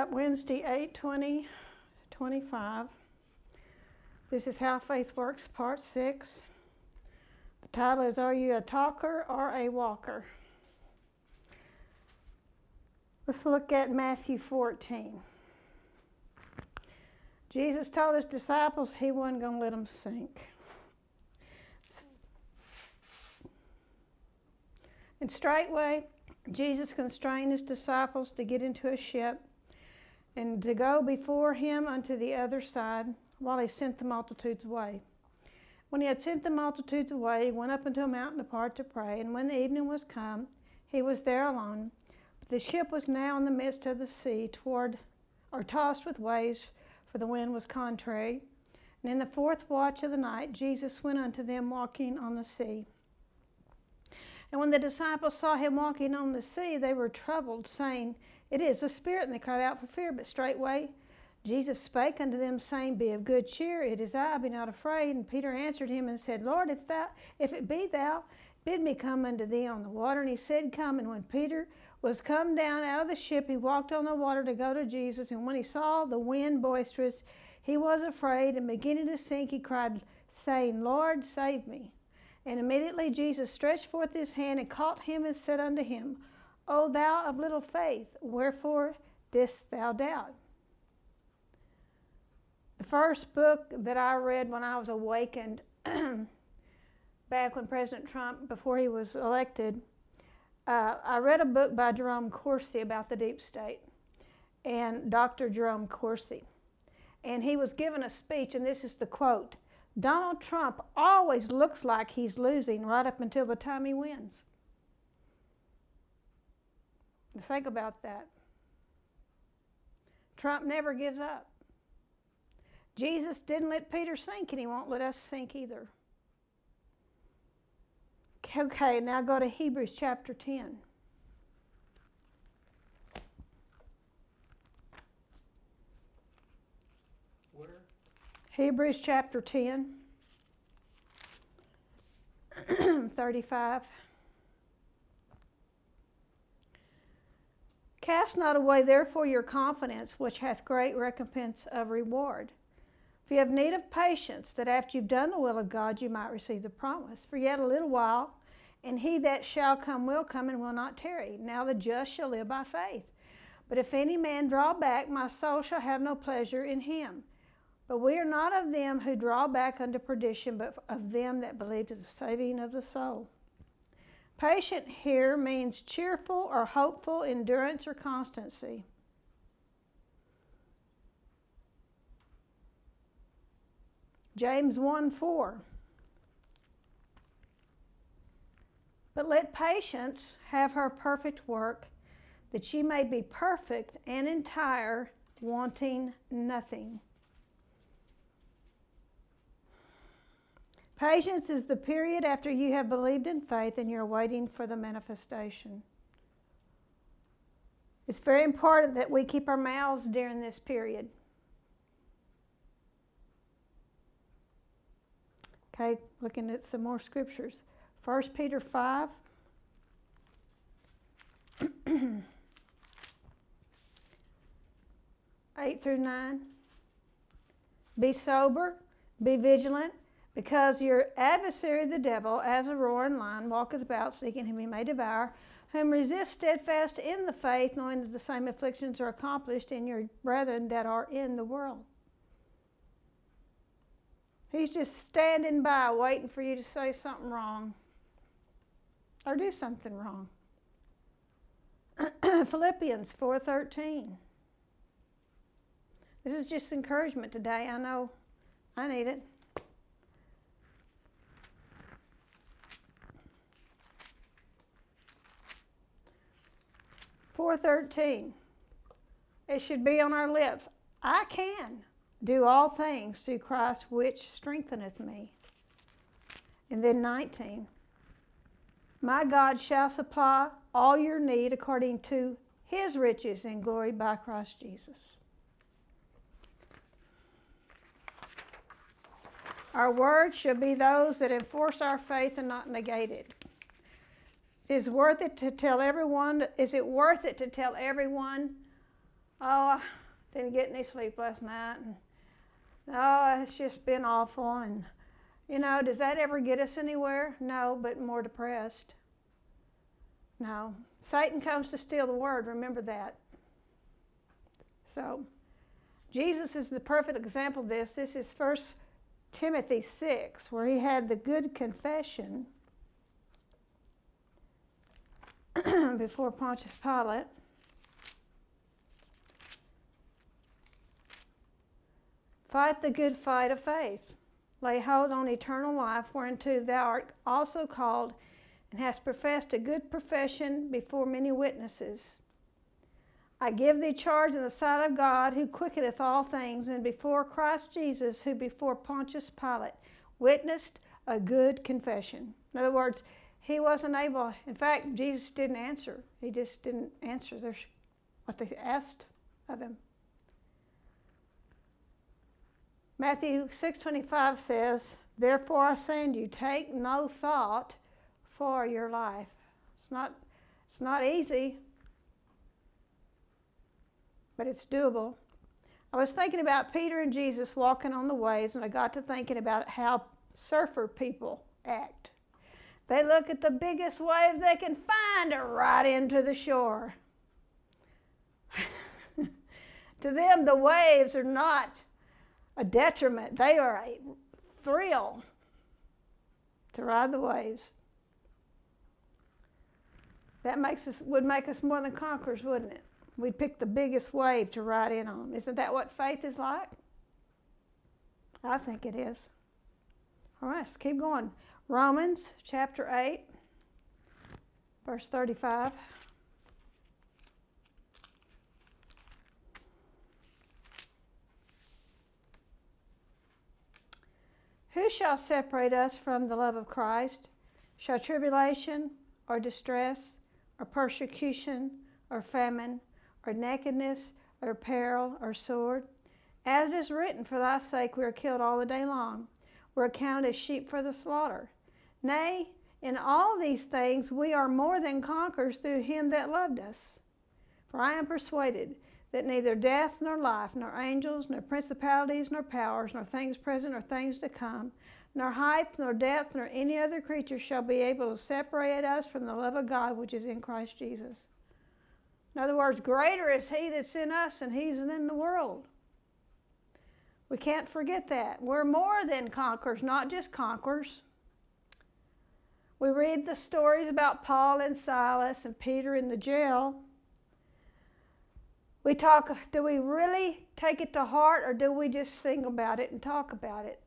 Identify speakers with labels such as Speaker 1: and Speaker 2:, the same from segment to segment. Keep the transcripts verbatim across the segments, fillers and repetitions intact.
Speaker 1: up Wednesday, eight twenty twenty-five. This is How Faith Works, Part six. The title is, Are You a Talker or a Walker? Let's look at Matthew fourteen. Jesus told his disciples he wasn't going to let them sink. And straightway, Jesus constrained his disciples to get into a ship and to go before him unto the other side while he sent the multitudes away. When he had sent the multitudes away, he went up into a mountain apart to pray, and when the evening was come, he was there alone. But the ship was now in the midst of the sea, toward or tossed with waves, for the wind was contrary. And in the fourth watch of the night, Jesus went unto them walking on the sea. And when the disciples saw him walking on the sea, they were troubled, saying, It is a spirit. And they cried out for fear. But straightway Jesus spake unto them, saying, Be of good cheer, it is I, be not afraid. And Peter answered him and said, Lord, if thou, if it be thou, bid me come unto thee on the water. And he said, Come. And when Peter was come down out of the ship, he walked on the water to go to Jesus. And when he saw the wind boisterous, he was afraid, and beginning to sink, he cried, saying, Lord, save me. And immediately Jesus stretched forth his hand and caught him and said unto him, O thou of little faith, wherefore didst thou doubt? The first book that I read when I was awakened, back when President Trump, before he was elected, uh, I read a book by Jerome Corsi about the deep state, and Doctor Jerome Corsi. And he was given a speech, and this is the quote, Donald Trump always looks like he's losing right up until the time he wins. Think about that. Trump never gives up. Jesus didn't let Peter sink, and he won't let us sink either. Okay, now go to Hebrews chapter ten.
Speaker 2: Where?
Speaker 1: Hebrews chapter ten, thirty-five. Cast not away therefore your confidence, which hath great recompense of reward. For you have need of patience, that after you've done the will of God, you might receive the promise. For yet a little while, and he that shall come will come and will not tarry. Now the just shall live by faith. But if any man draw back, my soul shall have no pleasure in him. But we are not of them who draw back unto perdition, but of them that believe to the saving of the soul. Patient here means cheerful or hopeful, endurance or constancy. James one four. But let patience have her perfect work, that ye may be perfect and entire, wanting nothing. Patience is the period after you have believed in faith and you're waiting for the manifestation. It's very important that we keep our mouths during this period. Okay, looking at some more scriptures. First Peter five. eight through nine. Be sober, be vigilant, because your adversary the devil, as a roaring lion, walketh about seeking whom he may devour, whom resist steadfast in the faith, knowing that the same afflictions are accomplished in your brethren that are in the world. He's just standing by waiting for you to say something wrong or do something wrong. Philippians four thirteen. This is just encouragement today. I know I need it. four thirteen. It should be on our lips. I can do all things through Christ which strengtheneth me. And then nineteen. My God shall supply all your need according to his riches in glory by Christ Jesus. Our words should be those that enforce our faith and not negate it. Is worth it to tell everyone, is it worth it to tell everyone Oh, I didn't get any sleep last night. And, oh, it's just been awful. And, you know, does that ever get us anywhere? No, but more depressed. No. Satan comes to steal the word. Remember that. So, Jesus is the perfect example of this. This is First Timothy six, where he had the good confession before Pontius Pilate. Fight the good fight of faith. Lay hold on eternal life, whereunto thou art also called, and hast professed a good profession before many witnesses. I give thee charge in the sight of God, who quickeneth all things, and before Christ Jesus, who before Pontius Pilate witnessed a good confession. In other words, he wasn't able, in fact, Jesus didn't answer. He just didn't answer their, what they asked of him. Matthew six twenty-five says, therefore I say unto you, take no thought for your life. It's not, it's not easy, but it's doable. I was thinking about Peter and Jesus walking on the waves, and I got to thinking about how surfer people act. They look at the biggest wave they can find right into the shore. To them, the waves are not a detriment. They are a thrill to ride the waves. That makes us, would make us more than conquerors, wouldn't it? We'd pick the biggest wave to ride in on. Isn't that what faith is like? I think it is. All right, let's keep going. Romans chapter eight, verse thirty-five. Who shall separate us from the love of Christ? Shall tribulation, or distress, or persecution, or famine, or nakedness, or peril, or sword? As it is written, for thy sake we are killed all the day long. We are counted as sheep for the slaughter. Nay, in all these things we are more than conquerors through him that loved us. For I am persuaded that neither death nor life, nor angels, nor principalities, nor powers, nor things present, nor things to come, nor height, nor depth, nor any other creature shall be able to separate us from the love of God which is in Christ Jesus. In other words, greater is he that's in us than he's in the world. We can't forget that. We're more than conquerors, not just conquerors. We read the stories about Paul and Silas and Peter in the jail. We talk, do we really take it to heart, or do we just sing about it and talk about it?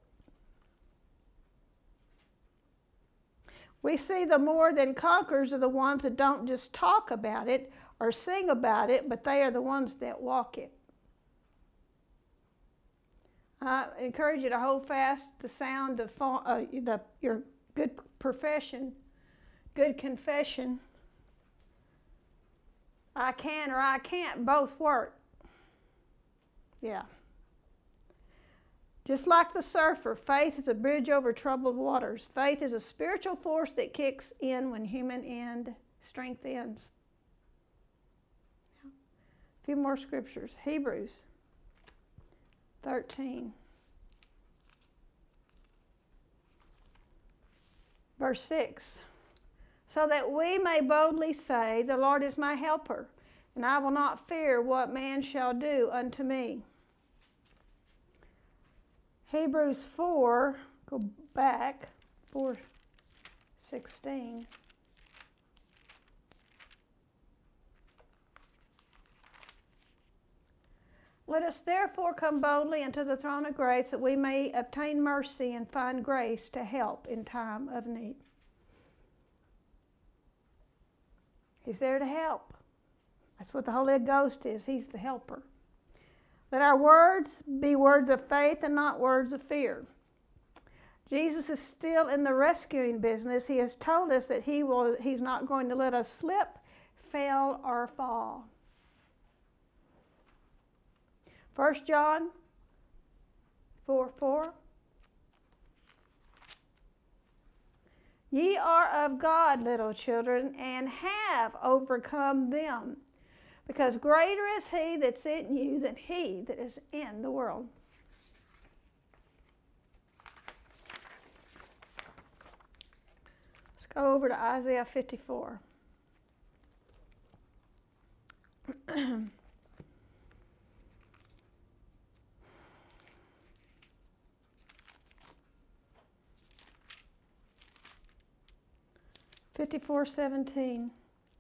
Speaker 1: We see the more than conquerors are the ones that don't just talk about it or sing about it, but they are the ones that walk it. I encourage you to hold fast the sound of uh, the, your good profession, good confession. I can or I can't both work. Yeah. Just like the surfer, faith is a bridge over troubled waters. Faith is a spiritual force that kicks in when human end strength ends. Yeah. A few more scriptures. Hebrews thirteen. Verse six. So that we may boldly say, the Lord is my helper, and I will not fear what man shall do unto me. Hebrews four, go back, four sixteen. Let us therefore come boldly unto the throne of grace, that we may obtain mercy and find grace to help in time of need. He's there to help. That's what the Holy Ghost is. He's the helper. Let our words be words of faith and not words of fear. Jesus is still in the rescuing business. He has told us that he will, he's not going to let us slip, fail, or fall. First John four four. Ye are of God, little children, and have overcome them, because greater is he that's in you than he that is in the world. Let's go over to Isaiah fifty-four. fifty-four seventeen.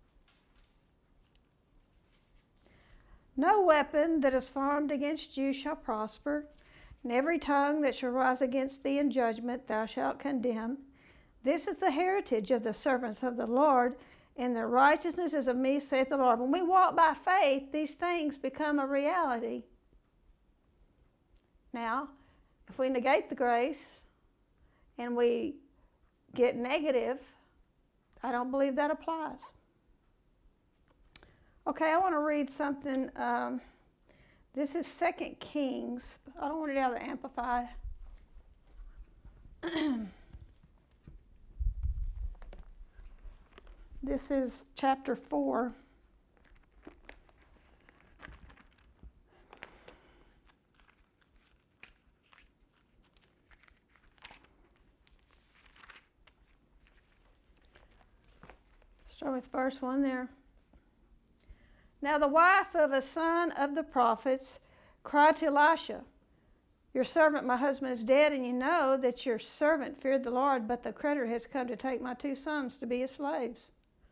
Speaker 1: No weapon that is formed against you shall prosper, and every tongue that shall rise against thee in judgment thou shalt condemn. This is the heritage of the servants of the Lord, and their righteousness is of me, saith the Lord. When we walk by faith, these things become a reality. Now, if we negate the grace and we get negative, I don't believe that applies. Okay, I want to read something. Um, this is Second Kings. I don't want it out of the Amplified. This is chapter four. Start with verse one there. Now the wife of a son of the prophets cried to Elisha, your servant, my husband, is dead, and you know that your servant feared the Lord, but the creditor has come to take my two sons to be his slaves.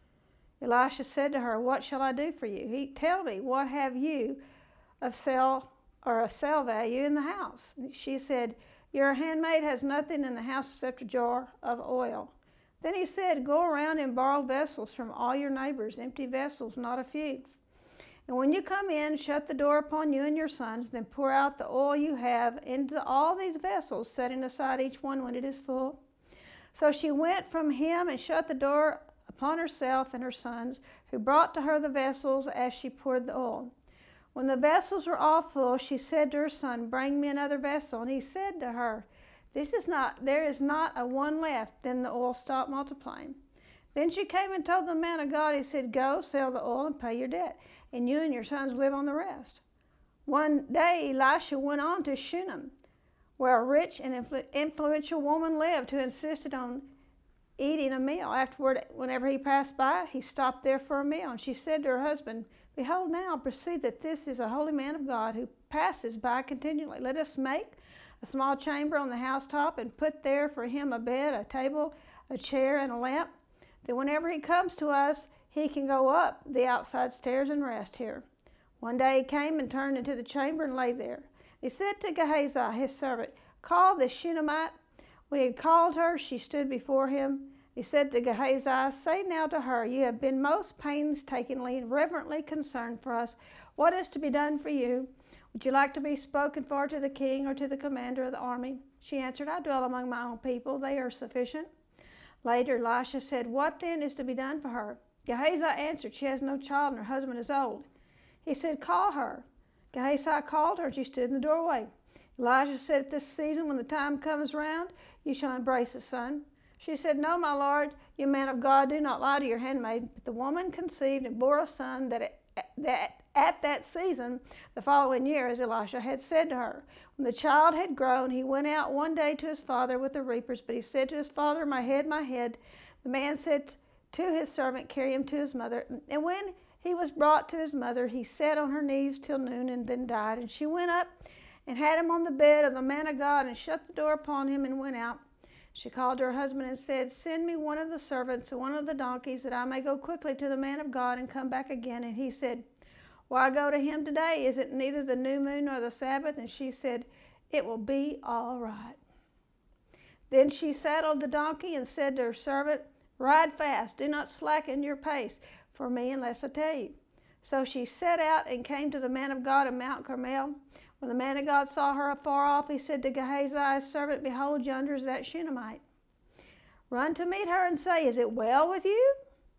Speaker 1: Elisha said to her, what shall I do for you? He, tell me, what have you of sale or a sale value in the house? She said, your handmaid has nothing in the house except a jar of oil. Then he said, go around and borrow vessels from all your neighbors, empty vessels, not a few. And when you come in, shut the door upon you and your sons, then pour out the oil you have into all these vessels, setting aside each one when it is full. So she went from him and shut the door upon herself and her sons, who brought to her the vessels as she poured the oil. When the vessels were all full, she said to her son, bring me another vessel. And he said to her, This is not, there is not a one left. Then the oil stopped multiplying. Then she came and told the man of God, he said, go, sell the oil and pay your debt, and you and your sons live on the rest. One day Elisha went on to Shunem, where a rich and influ- influential woman lived who insisted on eating a meal. Afterward, whenever he passed by, he stopped there for a meal. And she said to her husband, behold, now I perceive that this is a holy man of God who passes by continually. Let us make a small chamber on the housetop and put there for him a bed, a table, a chair, and a lamp. Then whenever he comes to us, he can go up the outside stairs and rest here. One day he came and turned into the chamber and lay there. He said to Gehazi, his servant, call the Shunammite. When he had called her, she stood before him. He said to Gehazi, say now to her, you have been most painstakingly and reverently concerned for us. What is to be done for you? Would you like to be spoken for to the king or to the commander of the army? She answered, I dwell among my own people. They are sufficient. Later, Elisha said, what then is to be done for her? Gehazi answered, she has no child and her husband is old. He said, call her. Gehazi called her and she stood in the doorway. Elijah said, at this season, when the time comes round, you shall embrace a son. She said, no, my lord, you man of God, do not lie to your handmaid. But the woman conceived and bore a son that, it, that at that season, the following year, as Elisha had said to her. When the child had grown, he went out one day to his father with the reapers, but he said to his father, my head, my head. The man said to his servant, carry him to his mother. And when he was brought to his mother, he sat on her knees till noon and then died. And she went up and had him on the bed of the man of God and shut the door upon him and went out. She called to her husband and said, send me one of the servants and one of the donkeys that I may go quickly to the man of God and come back again. And he said, why go to him today? Is it neither the new moon nor the Sabbath? And she said, it will be all right. Then she saddled the donkey and said to her servant, ride fast, do not slacken your pace for me unless I tell you. So she set out and came to the man of God in Mount Carmel. When the man of God saw her afar off, he said to Gehazi's servant, behold, yonder is that Shunammite. Run to meet her and say, is it well with you?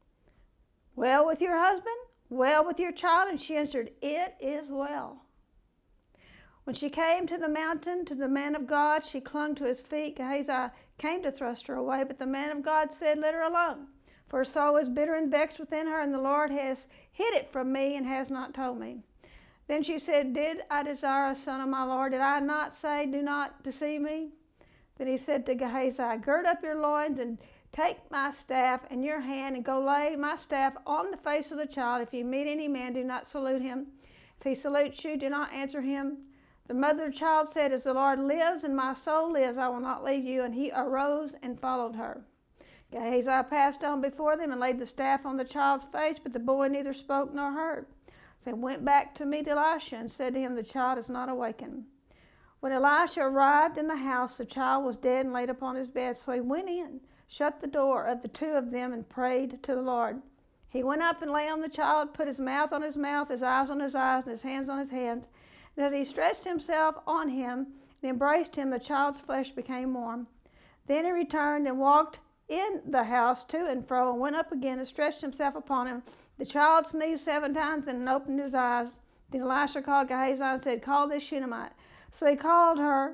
Speaker 1: Well with your husband? Well with your child? And she answered, it is well. When she came to the mountain, to the man of God, she clung to his feet. Gehazi came to thrust her away, but the man of God said, let her alone, For her soul is bitter and vexed within her, and the Lord has hid it from me and has not told me. Then she said, Did I desire a son of my Lord? Did I not say, Do not deceive me? Then he said to Gehazi, Gird up your loins and take my staff in your hand and go lay my staff on the face of the child. If you meet any man, do not salute him. If he salutes you, do not answer him. The mother of the child said, As the Lord lives and my soul lives, I will not leave you. And he arose and followed her. Gehazi passed on before them and laid the staff on the child's face, but the boy neither spoke nor heard. So he went back to meet Elisha and said to him, The child is not awakened. When Elisha arrived in the house, the child was dead and laid upon his bed. So he went in, shut the door of the two of them, and prayed to the Lord. He went up and lay on the child, put his mouth on his mouth, his eyes on his eyes, and his hands on his hands. And as he stretched himself on him and embraced him, the child's flesh became warm. Then he returned and walked in the house to and fro, and went up again and stretched himself upon him. The child sneezed seven times and opened his eyes. Then Elisha called Gehazi and said, Call this Shunammite. So he called her.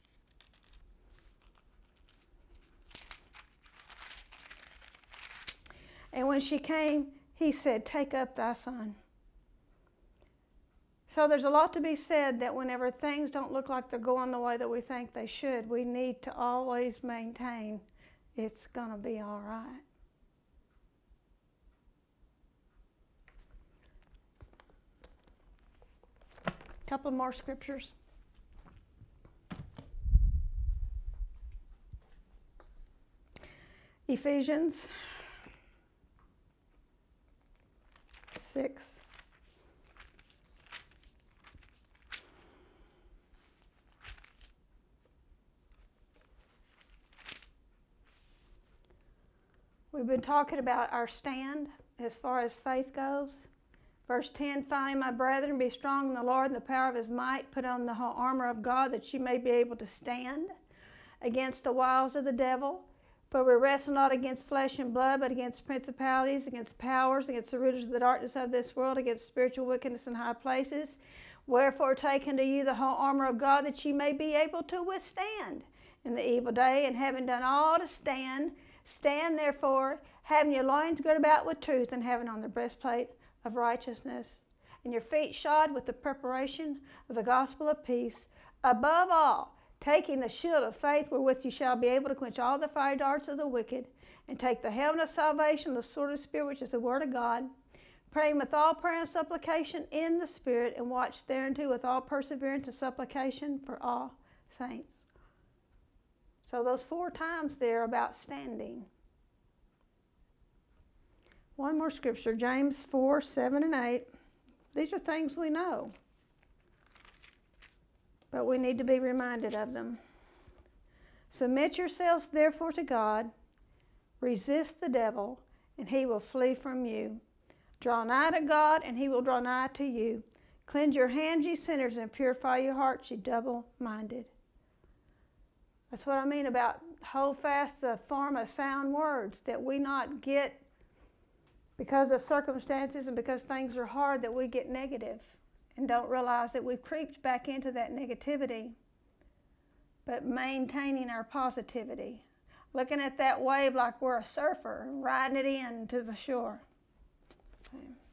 Speaker 1: And when she came, he said, Take up thy son. So there's a lot to be said that whenever things don't look like they're going the way that we think they should, we need to always maintain it's going to be all right. A couple more scriptures. Ephesians six. We've been talking about our stand as far as faith goes. Verse ten, Finally, my brethren, be strong in the Lord and the power of his might. Put on the whole armor of God that you may be able to stand against the wiles of the devil. For we wrestle not against flesh and blood, but against principalities, against powers, against the rulers of the darkness of this world, against spiritual wickedness in high places. Wherefore take unto you the whole armor of God that ye may be able to withstand in the evil day, and having done all to stand, stand therefore, having your loins girded about with truth, and having on the breastplate of righteousness, and your feet shod with the preparation of the gospel of peace. Above all, taking the shield of faith, wherewith you shall be able to quench all the fiery darts of the wicked, and take the helmet of salvation, the sword of the Spirit, which is the word of God, praying with all prayer and supplication in the Spirit, and watch thereunto with all perseverance and supplication for all saints. So those four times there about standing. One more scripture, James four, seven and eight. These are things we know, but we need to be reminded of them. Submit yourselves therefore to God, resist the devil, and he will flee from you. Draw nigh to God, and he will draw nigh to you. Cleanse your hands, ye sinners, and purify your hearts, ye double-minded. That's what I mean about hold fast the form of sound words, that we not get, because of circumstances and because things are hard, that we get negative and don't realize that we've creeped back into that negativity, but maintaining our positivity. Looking at that wave like we're a surfer, riding it in to the shore. Okay.